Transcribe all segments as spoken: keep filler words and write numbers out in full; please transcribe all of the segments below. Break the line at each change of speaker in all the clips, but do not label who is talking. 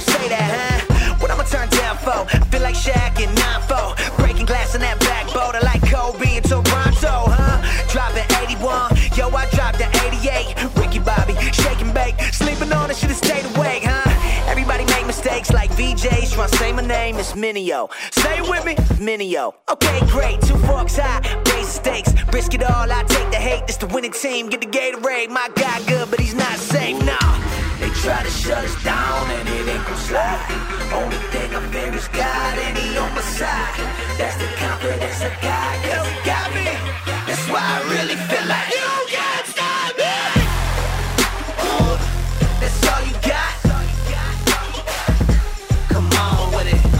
don't say that, huh? What I'ma turn down for? I feel like Shaq in nine four, breaking glass on that backboard. I like Kobe and Toronto, huh? Dropping eighty-one, yo, I dropped an eighty-eight. Ricky Bobby, shake and bake, sleeping on it, should've stayed awake, huh? Everybody make mistakes like V Js, trying to say my name, it's Minio. Say it with me, Minio. Okay, great, two forks high, raise the stakes, risk it all, I take the hate. This the winning team, get the Gatorade. My guy good, but he's not safe, nah. They try to shut us down and it ain't gon' slide. Only thing I fear is God and he on my side. That's the confidence I got, cause he got me. That's why I really feel like you can't stop me. Ooh, that's all you got. Come on with it.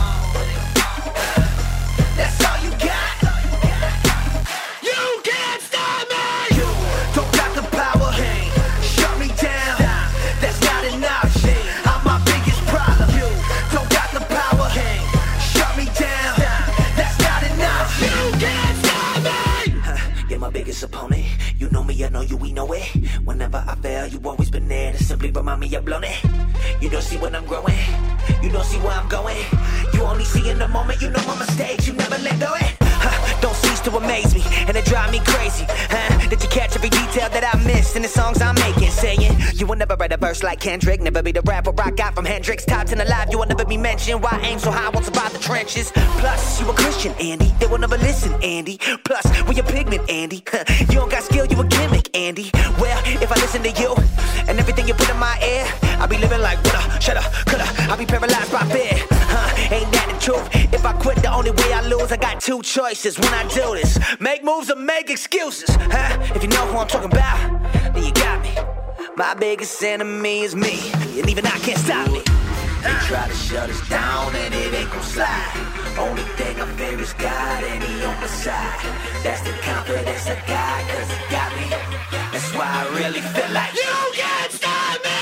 That's all you got. You can't stop me. You don't got the power. Shut me down. That's not an option. I'm my biggest problem. You don't got the power. Shut me down. That's not an option. You can't stop me. You're my biggest opponent. You know me, I know you, we know it. Whenever I fail, you always been there to simply remind me I've blown it. You don't see when I'm growing. You don't see where I'm going. You only see in the moment. You know my mistakes. You never let go it. Huh, don't cease to amaze me, and it drive me crazy. Huh? Did you catch every detail that I missed in the songs I'm making? Saying you will never write a verse like Kendrick, never be the rapper I got from Hendrix. Top ten alive, you will never be mentioned. Why aim so high? Won't survive the trenches. Plus, you a Christian, Andy. They will never listen, Andy. Plus, we a pigment, Andy. Huh, you don't got skill, you a gimmick, Andy. Well, if I listen to you and everything you put in my ear, I'll be living like woulda, shoulda, coulda. I'll be paralyzed by fear. Huh, ain't that the truth? If I quit, the only way I lose. I got two choices when I do this: make moves or make excuses. Huh? If you know who I'm talking about, then you got me. My biggest enemy is me, and even I can't stop me. They try to shut us down and it ain't gon' slide. Only thing I fear is God and he on my side. That's the confidence I got, cause he got me. That's why I really feel like you can't stop me.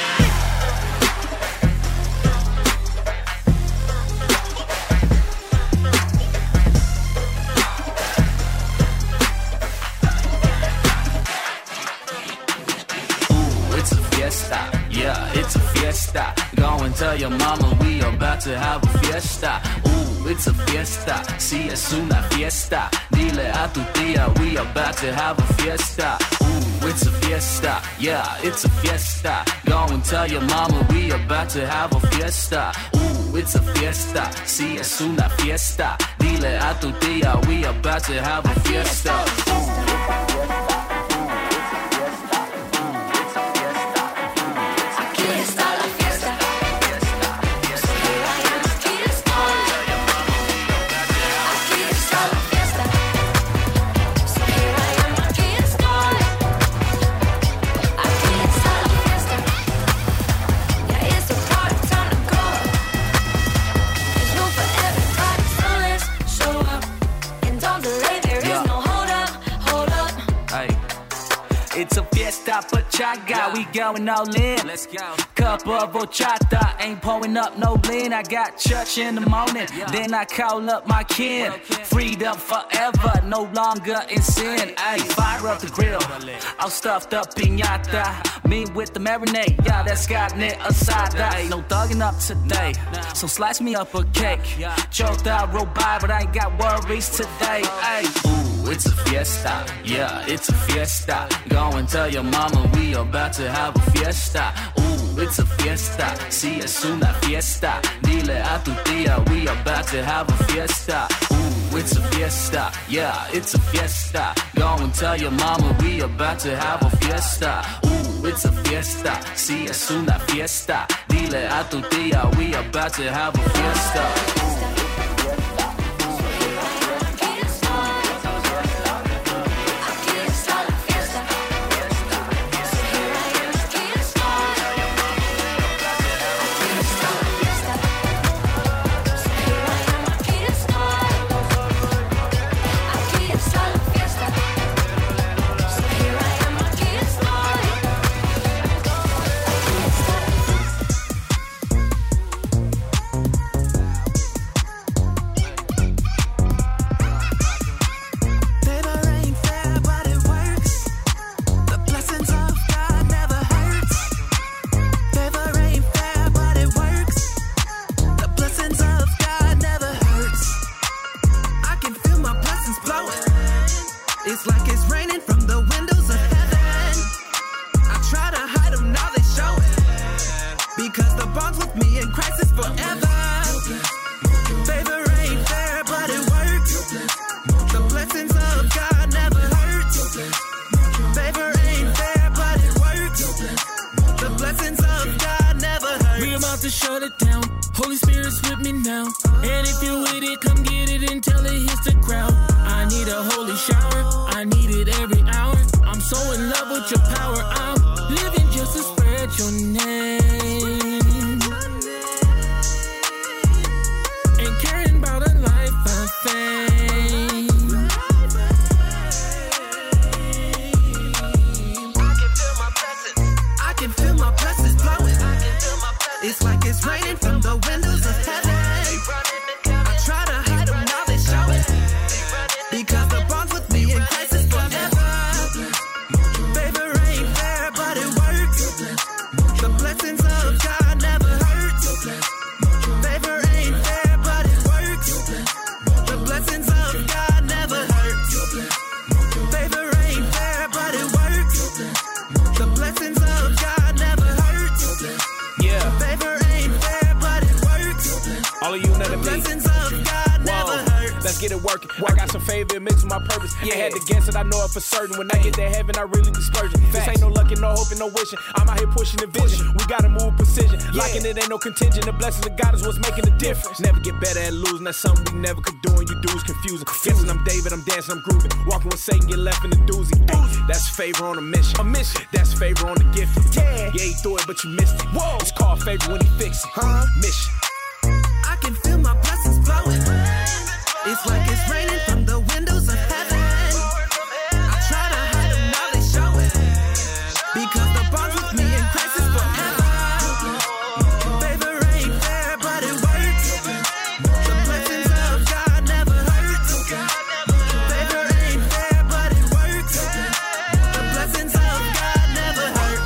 Yeah, it's a fiesta. Go and tell your mama we about to have a fiesta. Ooh, it's a fiesta. Si es una fiesta. Dile a tu tía we about to have a fiesta. Ooh, it's a fiesta. Yeah, it's a fiesta. Go and tell your mama we about to have a fiesta. Ooh, it's a fiesta. Si es una fiesta. Dile a tu tía we about to have a fiesta. Ooh.
It's a fiesta pachanga, yeah. We going all in. Let's go. Cup of horchata, ain't pouring up no lean. I got church in the morning, yeah. Then I call up my kin. Okay. Freedom forever, no longer in sin. Ay, fire up the grill, all stuffed up piñata. Me with the marinade, yeah, that's carne asada. Ain't no thugging up today, so slice me up a cake. Choked out, roll by, but I ain't got worries today. Ay. Ooh, it's a fiesta, yeah, it's a fiesta. Go and tell your mama we about to have a fiesta. Ooh, it's a fiesta, si es una fiesta. Dile a tu tía we about to have a fiesta. Ooh, it's a fiesta, yeah, it's a fiesta. Go and tell your mama we about to have a fiesta. Ooh, it's a fiesta, si es una fiesta. Dile a tu tía we about to have a fiesta. Ooh.
forever. Favor ain't fair, but it works. The blessings of God never hurt. Favor ain't fair, but it works. The blessings of God never hurt.
We about to shut it down. Holy Spirit's with me now. And if you're with it, come get it until it hits the crowd. I need a holy shower. I need it every hour. I'm so in love with your power. I'm living just to spread your name. And caring about a life of fame.
I can feel my blessings blowing. It's like it's raining from the windows of heaven. I try to hide them, now they show it. Because the bonds with me in Christ is forever. Favor ain't fair, but it works. The blessings of God never hurt. Favor ain't fair, but it works. The blessings of God never hurt. Favor ain't fair, but it works. The blessings of God never hurt.
Yeah.
Favor ain't fair, but it works.
All of you know
The
me.
blessings of God never hurt.
Let's get it working. I got some favor, it mixed with my purpose. Yeah, I had to guess it, I know it for certain. When I get to heaven, I really be splurging. This ain't no luck and no hope and no wishing. I'm out here pushing the vision. We gotta move with precision. Locking it ain't no contingent. The blessings of God is what's making the difference. Never get better at losing. That's something we never could do, and you dudes confusing. Guessing I'm David, I'm dancing, I'm grooving. Walking with Satan, get left in the doozy. Ay, that's favor on a mission. A mission. That's favor on the gift. Yeah. Yeah, he threw it, but you missed it. Whoa. It's called favor when he fixed it. Huh? Mission.
I can feel my blessings blowing. It's like it's raining from the windows of heaven. I try to hide them, now they show it. Because the bonds with me in Christ is forever. Favor ain't fair, but it works. The blessings of God never hurt. Favor ain't fair, but it works. The blessings of God never hurt.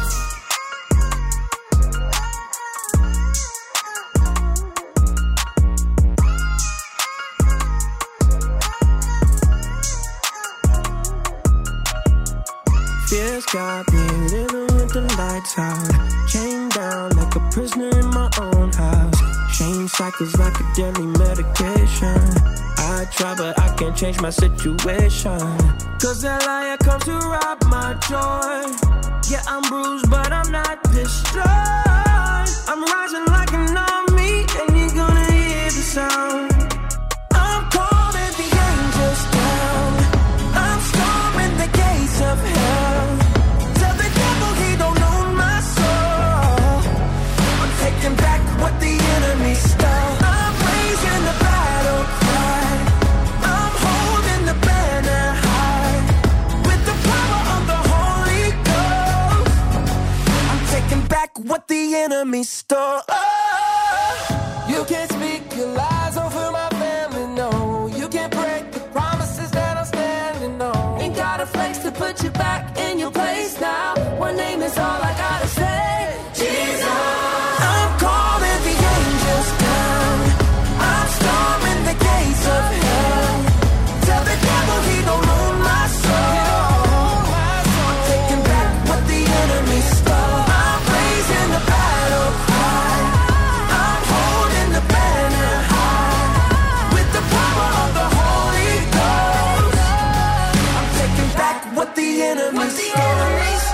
Fears got me living with the lights out. Chained down like a prisoner in my own house. Shame cycles like a deadly medication. I try but I can't change my situation. Cause that liar comes to rob my joy. Yeah, I'm bruised but I'm not destroyed. I'm rising like an army and you're gonna hear the sound. I'm calling the angels down. I'm storming the gates of hell. Tell the devil he don't own my soul. I'm taking back what the enemy stole. I'm raising the battle cry. I'm holding the banner high. With the power of the Holy Ghost, I'm taking back what the enemy stole. Oh, you can't speak your lies over my family, no. You can't break the promises that I'm standing on. Ain't got a flex to put you back in your place now. One name is all I gotta say, Jesus. I'm calling the angels down. I'm storming the gates of hell. Tell the devil he don't own my soul. I'm taking back what the enemy stole. I'm raising the battle cry. I'm holding the banner high. With the power of the Holy Ghost, I'm taking back what the enemy stole.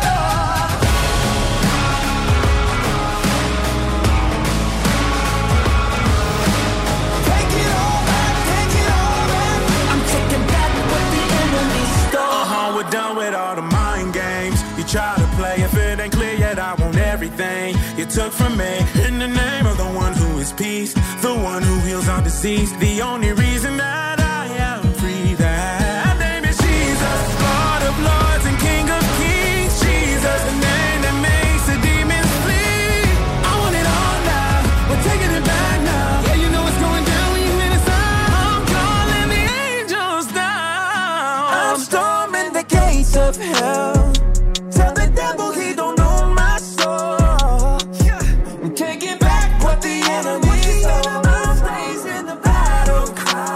Take it all back, take it all back. I'm taking back what the enemy stole.
Uh-huh, we're done with all the mind games. You try to play, if it ain't clear yet, I want everything you took from me. In the name of the one who is peace, the one who heals our disease, the only reason that I am free, that name is Jesus, Lord of lords and King of kings. Jesus, the name that makes the demons flee. I want it all now, we're taking it back now. Yeah, you know what's going down when you hear the sound. I'm calling the angels down.
I'm storming the gates of hell. Tell the devil he don't own my soul. I'm taking back what the enemy stole. I'm raising the battle cry.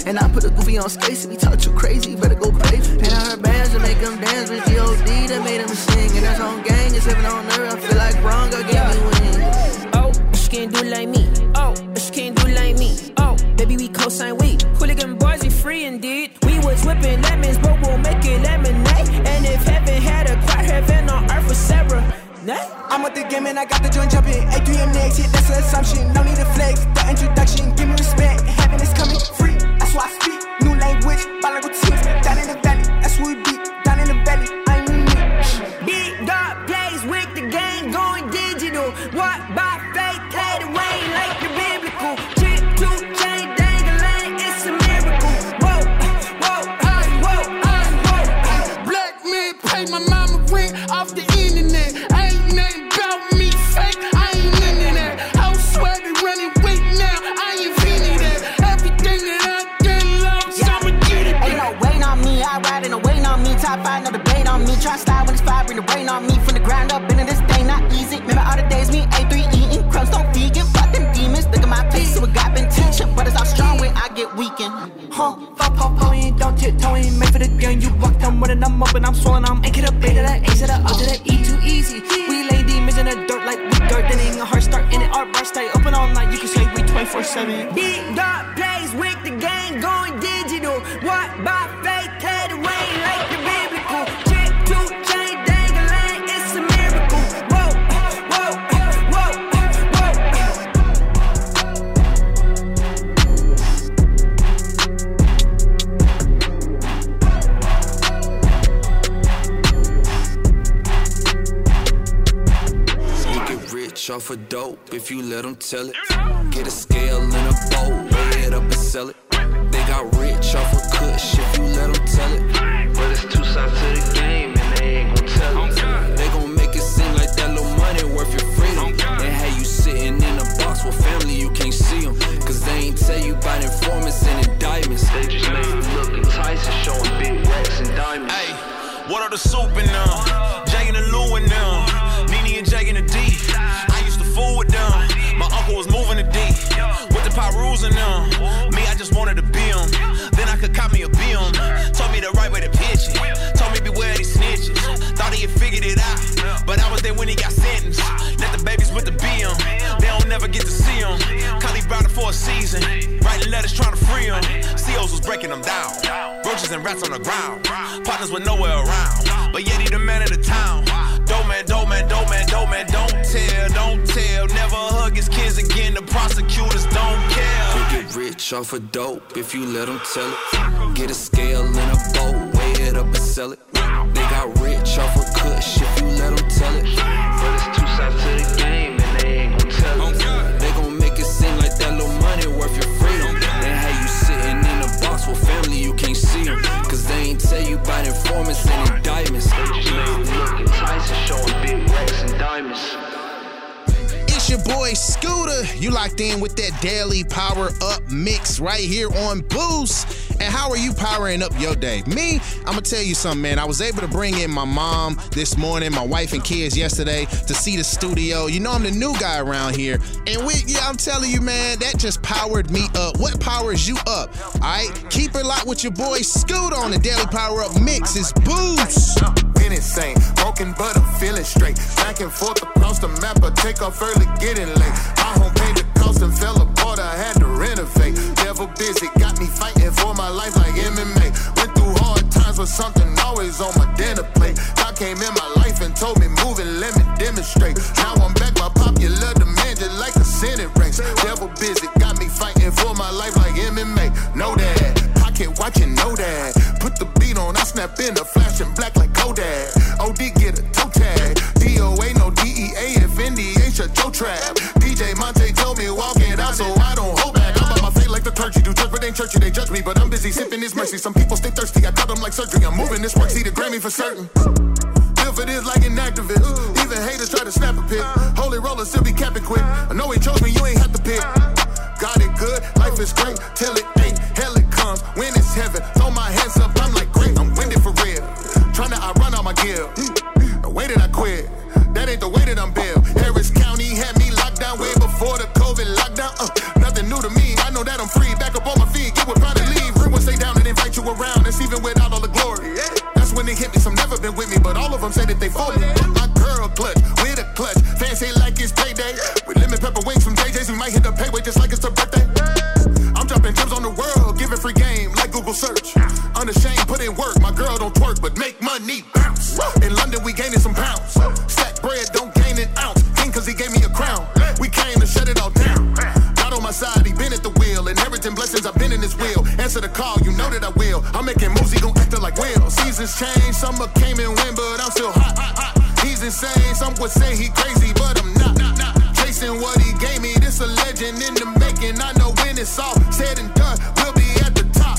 And I put a goofy on skates. If he talk too crazy, better go crazy. And I heard bands to make them dance with G O D that made them sing. And that's on gang, it's heaven on earth. I feel like Bronco gave me wings.
Oh, she can't do like me. Oh, she can't do like me. Oh, baby, we co-sign weed. Hooligan boys, we free indeed. We was whipping lemons, but we'll make it lemonade. And if heaven had a quiet heaven on earth for Sarah.
I'm with the game and I got the joint jumping. A three and next hit, that's an assumption. No need to flex, the introduction. Give me respect, heaven is coming free. That's why I speak, new language, bilingual teams. Down in the valley, that's where we be. Down in the valley, I ain't unique.
Big dog plays with the gang going digital. What by faith, led away like the biblical. Chip to chain dangling, it's a miracle. Whoa, whoa, whoa, whoa.
Black man pay my mama rent off the internet. Ain't nothing about me fake, I ain't into that. I swear they running with now, I invented that. Everything that I did long, so I'ma get it.
Ain't no wait on me, I ride in the wait on me. Top five, no debate on me. Try slide when it's five, bring the rain on me. From the ground up, into this thing not easy. Remember all the days me A three eating crumbs, don't vegan. Fuck them demons, look at my face, so it got been teaching. But it's all strong when I get weakened.
Huh, fuck, pop, pop, ain't don't tiptoe, ain't made for the game. You walked on running, I'm up and I'm swollen. I'm A to the B to the A to the O to the E, too easy. We lay demons in the dirt like we dirt. Then ain't a heart start in it, our bar stay open all night. You can say we twenty-four seven.
Big dog plays with the gang going digital. What by faith, led away like the biblical. Chip to chain dangling, it's a miracle. Whoa, whoa, whoa, whoa.
You get rich off of dope if you let them tell it. Get a scale and a bowl, weigh it up and sell it. They got rich off of kush if you let them tell it. But it's two sides to the game and they ain't gon' tell it. They gon' make it seem like that little money worth your freedom. And how you sitting in a box with family you can't see them. Cause they ain't tell you about informants and indictments. They just made you look enticing, showing big racks and diamonds.
Hey, what are the soup and them? Jay and the Lou and them. Nene and Jay and the D. I used to fool with them. My uncle was moving the D. With the Pyrus and them. Me, I just wanted to be them. Then I could cop me a B M. Told me the right way to pitch it. Told me beware these snitches. Thought he had figured it out. But I was there when he got sentenced. Let the babies with the B M. They don't never get to see him. Kylie brought it for a season. Writing letters trying to free him. C Os was breaking them down. Roaches and rats on the ground. Partners were nowhere around. But yet he the man of the town. Dope man, dope man, dope man, dope man. Don't tell, don't tell. Never hug his kids again. The prosecutors don't care.
You get rich off of dope if you let them tell it. Get a scale and a bowl, weigh it up and sell it. They got rich off of kush if you let them tell it. But it's two sides to the game and they ain't gon' tell it. They gon' make it seem like that little money worth your freedom. And how you sitting in a box with family you can't see them. Cause they ain't tell you about informants and indictments. They just made you look enticing, showing big racks and diamonds.
It's your boy Scooter. You locked in with that daily power up mix right here on Boost. And how are you powering up your day? Me, I'm gonna tell you something, man. I was able to bring in my mom this morning, my wife and kids yesterday to see the studio. You know I'm the new guy around here. And we, yeah, I'm telling you, man, that just powered me up. What powers you up? All right, keep it locked with your boy Scooter on the daily power up mix. It's Boost.
Insane, broken but I'm feeling straight. Back and forth across the map, I take off early, getting late. My home paid the cost and fell apart, I had to renovate. Devil busy, got me fighting for my life like M M A. Went through hard times with something always on my dinner plate. God came in my life and told me move and let me demonstrate. Now I'm back, my popular demand just like a Senate race. Devil busy, got me fighting for my life like M M A. Know that, pocket watching, know that. Put the beat on, I snap in the flashing black like Kodak. O D get a toe tag. D O A, no D E A, if N D H a Joe Trap. D J Monte told me walk it out so I don't hold back. I'm on my feet like the clergy do church, but ain't churchy, they judge me. But I'm busy sipping this mercy. Some people stay thirsty, I cut them like surgery. I'm moving this work, see the Grammy for certain. Feel for this like an activist. Even haters try to snap a pic. Holy roller still be capping quick. I know he chose me, you ain't have to pick. Got it good, life is great, till it ain't. Hell it comes, when it's heaven. Throw my hands up, I'm like great, I'm winded for real. Tryna outrun all my gear. The way that I quit, that ain't the way that I'm built. Harris County had me locked down way before the COVID lockdown. Uh, nothing new to me, I know that I'm free. Back up on my feet, get what probably leave. got all the glory. That's when they hit me, some never been with me, but all of them say that they for me. My girl clutch, with a clutch, fancy like it's payday. With lemon pepper wings from J J's, we might hit the payway just like it's her birthday. I'm dropping gems on the world, giving free game like Google search. Unashamed, put in work, my girl don't twerk, but make money bounce. In London, we gaining some pounds. Stack bread, don't gain an ounce. King, cause he gave me a crown. We came to shut it all down. God on my side, he been at the wheel. Inheriting blessings, I've been in this wheel. Answer the call, you know that I will. I'm making moves, he gon' act like Will. Seasons change, summer came and went, but I'm still hot. He's insane, some would say he crazy, but I'm not. Chasing what he gave me, this a legend in the making. I know when it's all said and done, we'll be at the top.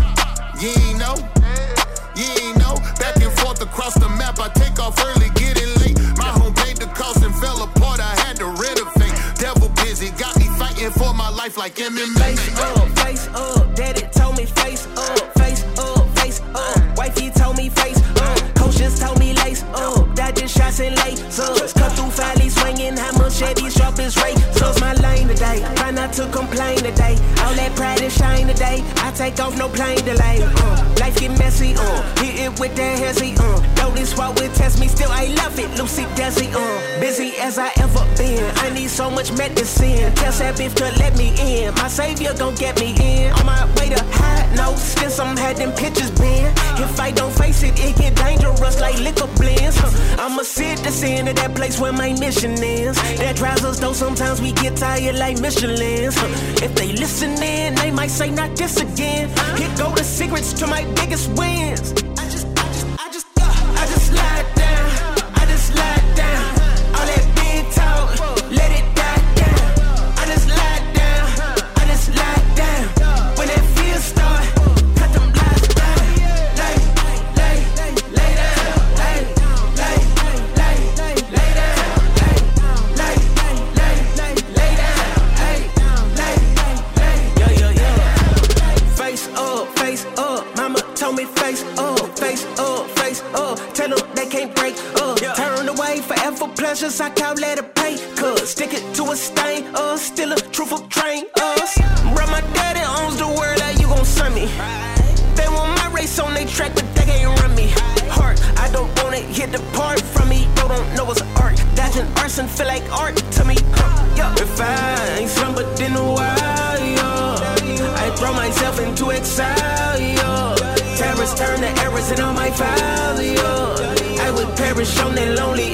You ain't know, you ain't know. Back and forth across the map, I take off early, getting late. My home paid the cost and fell apart, I had to renovate. Devil busy, got me fighting for my life like M M A.
Face up, face up, daddy told me face up, face up, face up. Wifey told me face up, coaches told me lace up. Dodging shots and lasers, cut through valleys, swinging hammer, Chevy sharp as razors. My lane today, try not to complain today. All that pride and shine today, I take off no plane delay. Uh, life get messy, uh, hit it with that hezzy, uh. Notice what will test me, still I love it, Lucy Desi, uh. Busy as I ever been, I need so much medicine. Tell that bitch to let me in, my savior gon' get me in. On my way to high notes, since I'm had them pictures been. If I don't face it, it get dangerous like liquor blends. Huh. I'ma sit the sin of that place where my mission is. That drives us though, sometimes we get tired like Michelins. Huh. If they listening, they might say not this again. Here go the secrets to my biggest wins. I just, I just, I just, uh, I just slide down. I just slide down. All that big talk, let it die down. I just slide down. I just slide down. When that feel start, cut them lights down. Lay, lay, lay down. Lay, lay, lay, lay down. Lay, lay, lay, lay down. Lay, lay, lay, yo, yo, yo. Face up, face up. Mama told me face up, face up, face up. Tell them they can't break up. Turn away forever pleasures, I can't let it pay. Cause stick it to a stain, uh, still a truthful train, us. Bro, my daddy owns the world, how you gon' send me? They want my race on they track, but they can't run me. Heart, I don't wanna hit the part from me. You don't know it's art. Dodging arson feel like art to me. Yo, if I ain't slumbered in a while, yo, I throw myself into exile, yo. Terrorists turn to errors and all my files, yo. I would perish on that lonely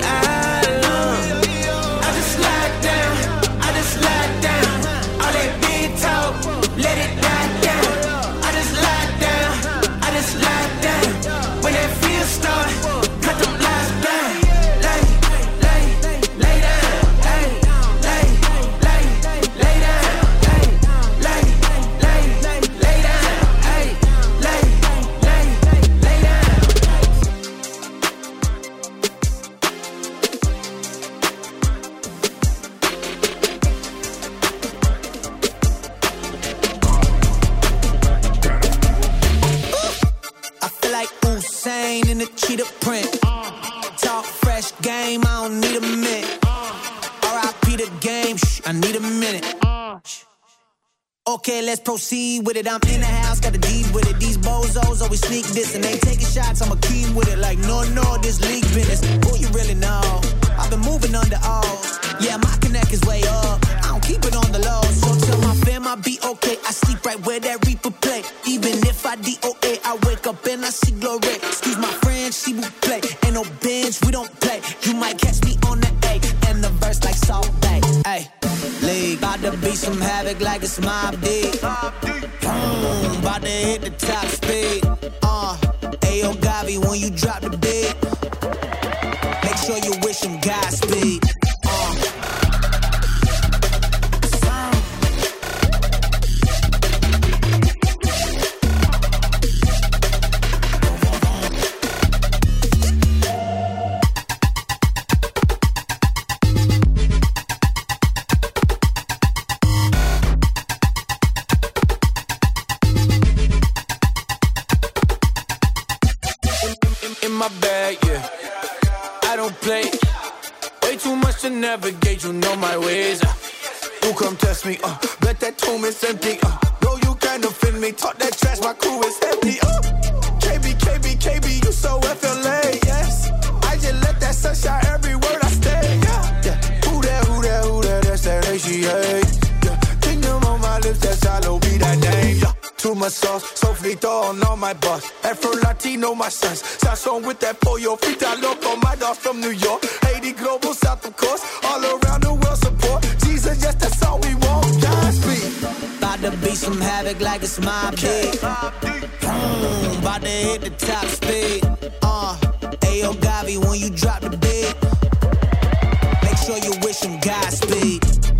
island. I just slide down, I just slide down. All that big talk, let it die down. I just slide down, I just slide down. When that fear start, cut them lies down. Lay, lay, lay down. Lay, lay, lay, lay down. Lay, lay, lay, lay down. Lay, lay, lay, lay down.
I feel like Usain in the cheetah print. Talk fresh game, I don't need a minute. R I P the game, shh, I need a minute. Okay, let's proceed with it. I'm in the house, got the deed with it. These bozos always sneak this and they taking shots. I'ma keep with it like no, no, this league business. Who you really know? I've been moving under O's. Yeah, my connect is way up. I don't keep it on the low. So tell my fam I'll be okay. I sleep right where that Reaper play. Even if I D O A, I wake up and I see glory. Excuse my French, she will play. Ain't no bench, we don't play. You might catch me on the A and the verse like Salt Bay. Ay, league, bout to be some havoc like it's Mob Deep. Boom, bout to hit the top speed. Uh, Ayo Gavi when you drop the beat. Make sure you wish him Godspeed. Uh.
In my bag, yeah, I don't play. Way too much to navigate, you know my ways. Uh, you come test me, uh, bet that tomb is empty. Uh, know you can't offend me, talk that trash, my crew is empty. Uh, K B K
sauce, sofrito on all my boss. Afro Latino, my sons. Sazon with that pollo, frita loco, my dog from New York. eighty global south, of course. All around the world support. Jesus, yes, that's all we want. Godspeed.
About to be some havoc like it's my beat. Mm, about to hit the top speed. Uh, Ayo Gavi, when you drop the beat, make sure you wish him Godspeed.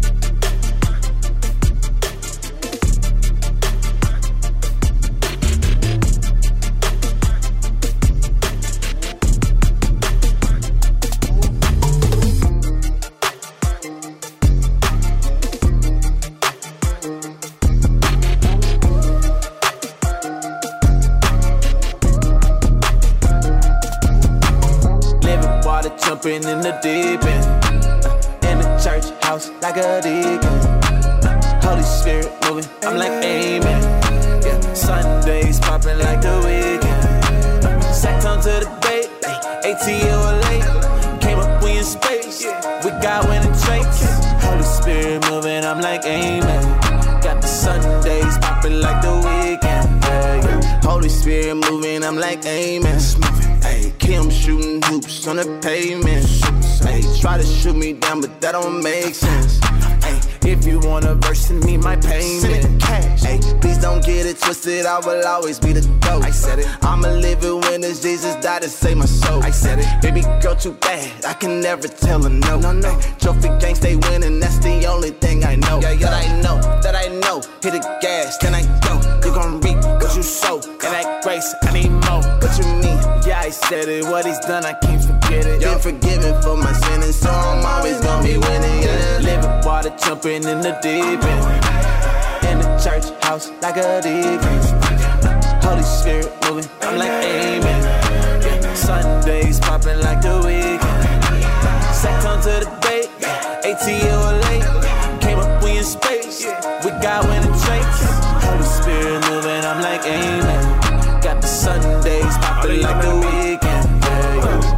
Jumping in the deep end, in the church house like a deacon. Holy Spirit moving, I'm like amen. Yeah, Sundays popping like the weekend. Sacked on to the bait, A T L late. Came up, we in space. We got winning traits. Holy Spirit moving, I'm like amen. Got the Sundays popping like the weekend. Yeah, yeah. Holy Spirit moving, I'm like amen. Hey, Kim shooting hoops on the pavement. Hey, try to shoot me down, but that don't make sense. Hey, if you want a verse, send me my payment. Hey, please don't get it twisted, I will always be the dope. I said it. I'ma live it when it's Jesus died to save my soul. I said it. Baby girl too bad, I can never tell her no. No, no. Trophy gang stay winning, that's the only thing I know. Yeah, yeah. That I know, that I know. Hit the gas, then I go. You gon' reap what you sow. And that grace, I need more. What you mean? Yeah, I said it. What he's done, I can't forget it. Been forgiven for my sin, and so I'm always gonna be winning. Yeah. Living water, jumping in the deep end. In the church house like a deacon. Holy Spirit moving, I'm like amen. Yeah. Sundays popping like the weekend. Sacked on to the bait, A T L late. Came up, we in space. We got winning traits. Holy Spirit moving, I'm like amen. Got the Sundays popping like the weekend. Yeah, yeah.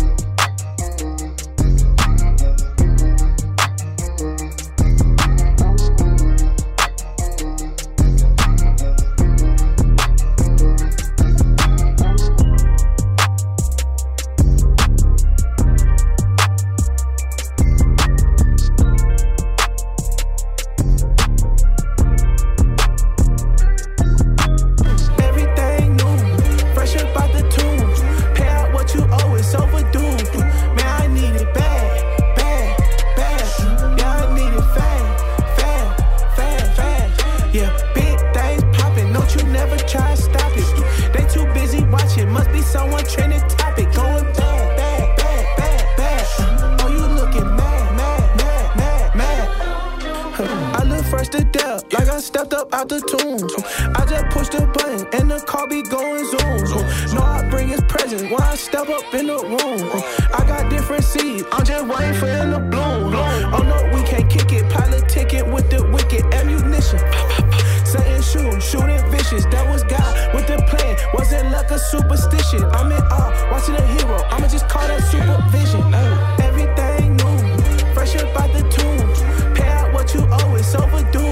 Out the tomb, I just push the button and the car be going zoom. No, I bring his presence when I step up in the room. I got different seeds, I'm just waiting for him to bloom. Oh no, we can't kick it, pilot ticket with the wicked ammunition. Setting shoot, shooting vicious, that was God with the plan. Wasn't like a superstition. I'm in awe, watching a hero. I'ma just call that supervision. Uh, everything new, fresh up out the tomb. Pay out what you owe, it's overdue.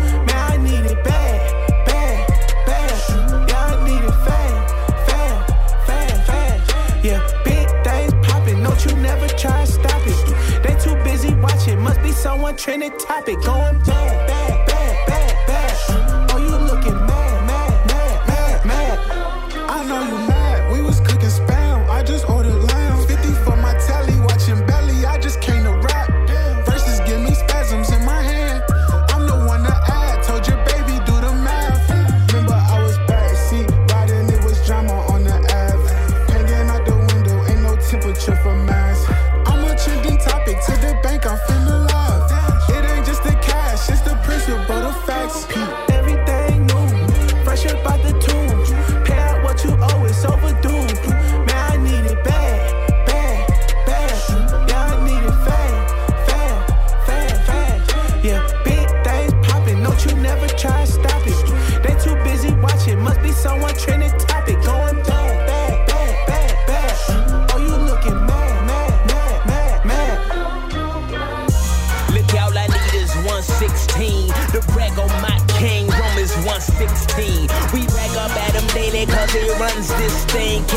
Someone trending topic going bad, bad, bad, bad, bad. Oh, you looking mad, mad, mad, mad, mad.
I know you mad. We was cooking spam. I just ordered lamb. fifty for my telly, watching belly. I just came to rap. Verses give me spasms in my hand. I'm the one to add. Told your baby do the math. Remember I was backseat riding. It was drama on the Ave. Hanging out the window, ain't no temperature for mass. I'm a trending topic to the bank. I'm feeling. It's the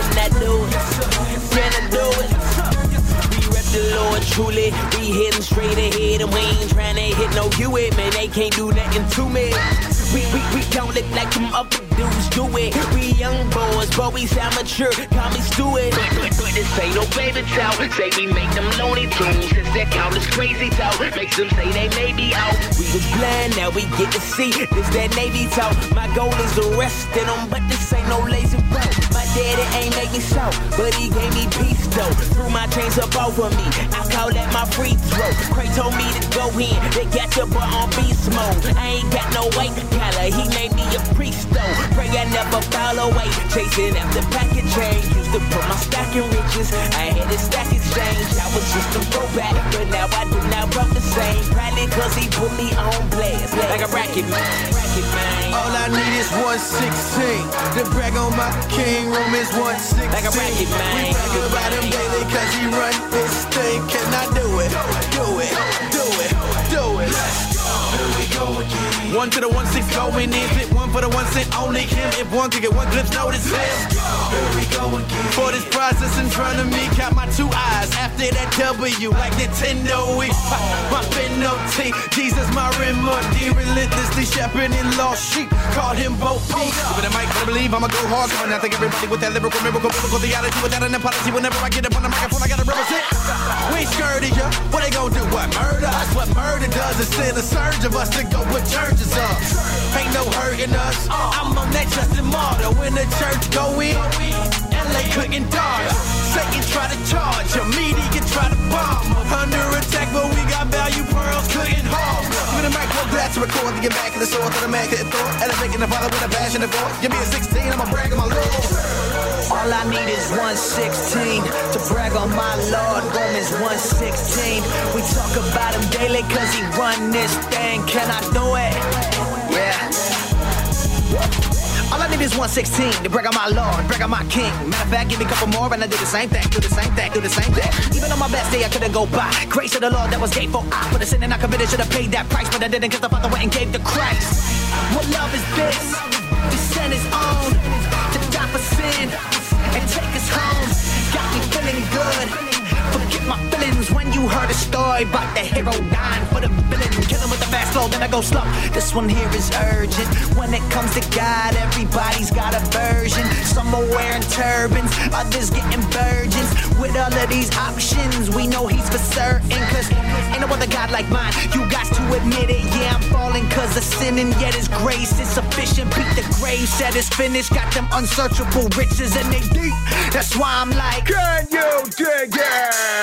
Can I do it? Can I do it? We rep the Lord truly. We hitting straight ahead and we ain't trying to hit no you it, man. They can't do nothing to me. We, we, we don't look like them other dudes do it. We young boys, but we sound mature. Call me Stewart. But, but, but this ain't no baby talk. Say we make them Looney Tunes. Since that count is crazy talk. Makes them say they may be out. We was blind, now we get to see. This that Navy talk. My goal is arresting them, but this ain't no lazy route. My daddy ain't make me soft, but he gave me peace though. Threw my chains up over me. I call that my free throw. Cray told me to go in. They got your boy on beast mode. I ain't got no weight. He made me a priest though. Pray I never fall away. Chasing after packet change. Used to put my stack in riches. I had a stack exchange. I was just a throwback, but now I do not rock the same. Probably cause he put me on blast. Like a racket man. Racket man.
All I need is one sixteen. To brag on my king room is one sixteen.
Like a racket man.
We brag about him daily cause he run this thing. Can I do it? Do it. Do it. Do it.
Here we go again.
One to the one six going in it. One for the one cent only him. If one could get one glimpse, notice him.
Here we go again.
For this process in front of me, got my two eyes. After that W, like Nintendo Wii. My penalty, Jesus my remedy. Relentlessly shepherding lost sheep. Called him both peace. But I might better believe I'ma go hard. And I think everybody with that lyrical, miracle, biblical theology. Without an apology, whenever I get up on the microphone, I gotta represent. We ain't scared of ya. What they gon' do? What? Murder? That's what murder does. Is send a surge of us to go put churches up. Ain't no hurting us. I'm on that Justin Martyr. When the church go in, L A couldn't dodge. Satan try to charge. Your media try to bomb. Under attack, but we got value pearls couldn't harm. Give me the micro glass to record to get back in the sword to the man couldn't throw. Elevating the father with a passion to go. Give me a sixteen, I'ma brag on my Lord.
All I need is one sixteen to brag on my Lord. Romans one sixteen. We talk about him daily cause he run this thing. Can I do it? Yeah. All I need is one sixteen to brag on my Lord, brag on my King. Matter of fact, give me a couple more and I do the same thing, do the same thing, do the same thing. Even on my best day, I couldn't go by. Grace of the Lord that was gave for I. For the sin and I committed, should have paid that price, but I didn't cause the Father went and gave to Christ. What love is this? He sent his own to die for sin and take us home. Got me feeling good. Forget my feelings when you heard a story about the hero dying for the villain. Kill him with the fast flow, then I go slow. This one here is urgent. When it comes to God, everybody's got a version. Some are wearing turbans, others getting virgins. With all of these options, we know he's for certain. Cause ain't no other God like mine. You got to admit it, yeah, I'm falling cause of sinning. Yet his grace is sufficient. Beat the grave, said it's finished. Got them unsearchable riches and they deep. That's why I'm like, can you dig it?